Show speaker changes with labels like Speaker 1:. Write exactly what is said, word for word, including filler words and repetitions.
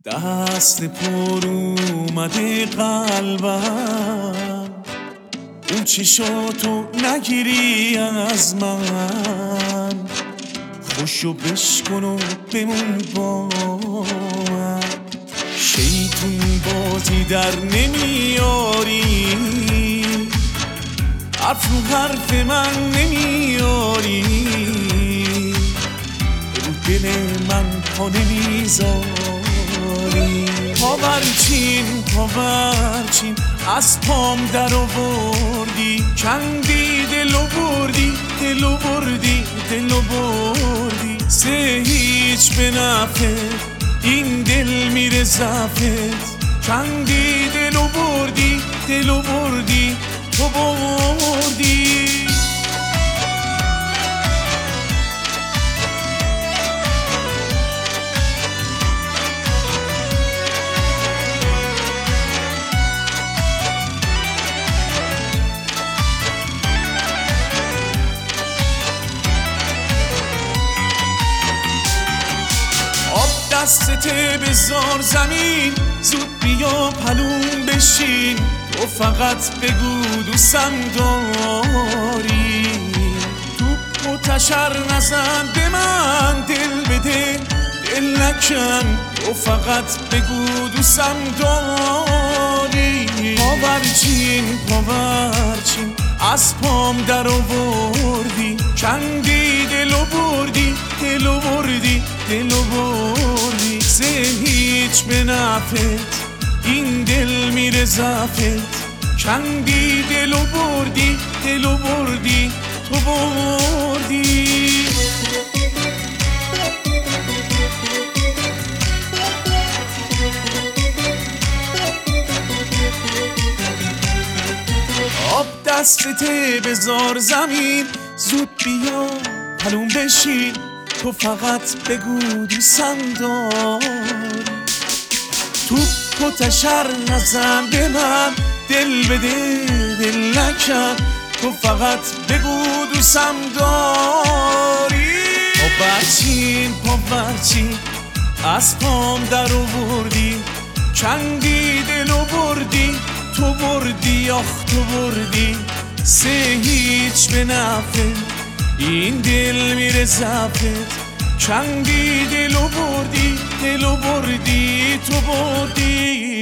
Speaker 1: دست پر اومده قلبم، اون چشاتو نگیری از من، خوشو بشکن و بمون با من. شیطون بازی در نمیاری، حرف رو حرف من نمیاری، رو دل من پا نمیذاری. پاورچین پاورچین از پام در آوردی، کندی دلو بردی دلو بردی دلو بردی. سه هیچ به نفعت این دل میره زفت، کندی دلو بردی دلو بردی تو بردی. دستت بذار زمین، زود بیا پلون بشین، تو فقط بگو دوستم داری. توپ و تشر نزن به من، دل بده دل نکن، تو فقط بگو دوستم داری. پاورچین پاورچین از پام در آوردی، کندی دلو بردی دلو بردی دلو بردی. سه هیچ به نفعت این دل میره زفت، کندی دلو بردی دلو بردی تو بردی. آب دستت بذار زمین، زود بیا پلون بشین، تو فقط بگو دوستم داری. توپ و تشر نزن به من، دل بده دل نکن، تو فقط بگو دوستم داری. پاورچین پاورچین از پام در آوردی، کندی دلو بردی تو بردی آخ تو بردی. سه هیچ به نفعت این دل میره زفت، کندی دلو بردی دلو بردی تو بردی.